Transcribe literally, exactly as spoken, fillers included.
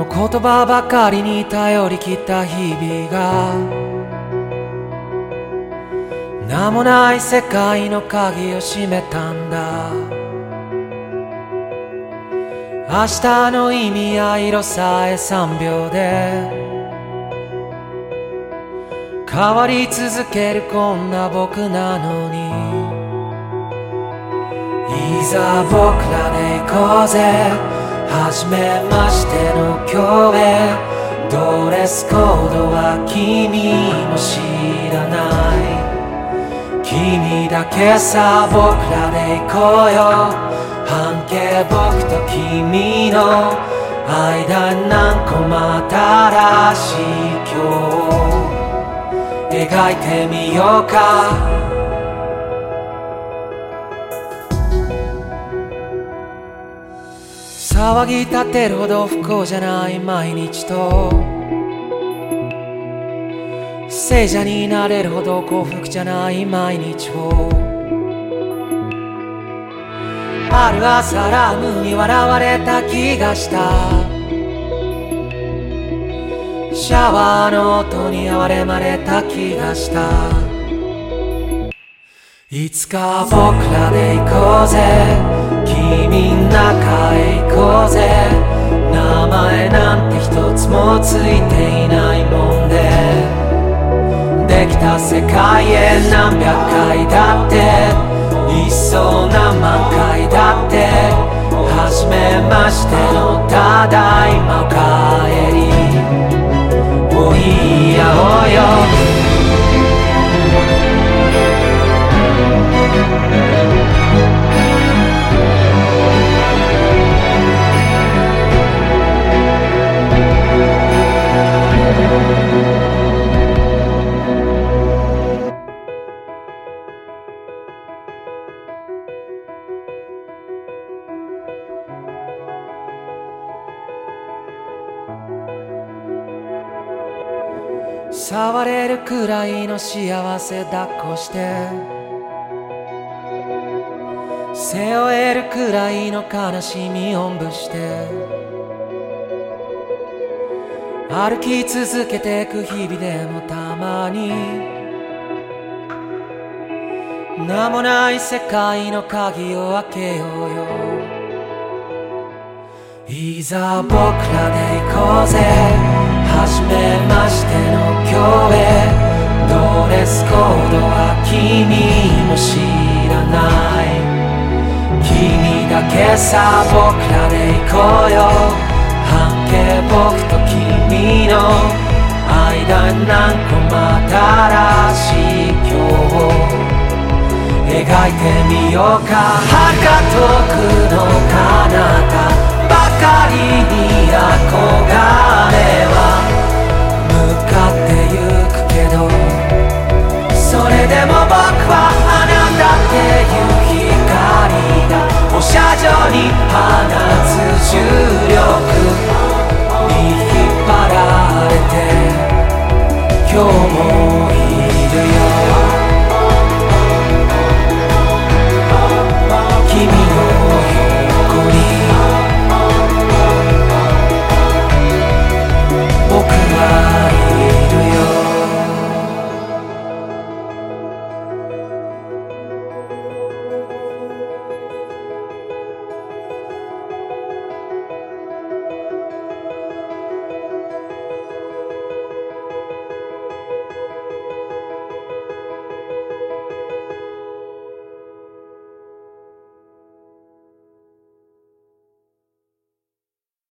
の言葉ばかりに頼りきった日々が名もない世界の鍵を閉めたんだ。明日の意味や色さえさんびょうで変わり続けるこんな僕なのに、いざ僕らで行こうぜ、初めましての今日へ。ドレスコードは君も知らない、君だけさ、僕らで行こうよ。半径僕と君の間に何個も新しい今日描いてみようか。騒ぎ立てるほど不幸じゃない毎日と聖者になれるほど幸福じゃない毎日を、ある朝ラムに笑われた気がした。シャワーの音に哀れまれた気がした。いつか僕らで行こうぜ、君ん中へ行こうぜ。名前なんて一つもついていないもんで、できた世界へ何百回だっていっそう何万回だって、初めましてのただいまおかえりを言い合おうよ。触れるくらいの幸せ抱っこして背負えるくらいの悲しみおんぶして歩き続けてく日々でもたまに名もない世界の鍵を開けようよ。いざ僕らで行こうぜ、初めましての今日へ。ドレスコードは君も知らない、君だけさ、僕らで行こうよ。半径僕と君の間に何個も新しい今日描いてみようか。遥か遠くの彼方ばかりに憧れは向かってゆくけど、それでも僕はあなたっていう光が放射状に放つ重力に引っ張られて今日もいるよ。君の横に僕は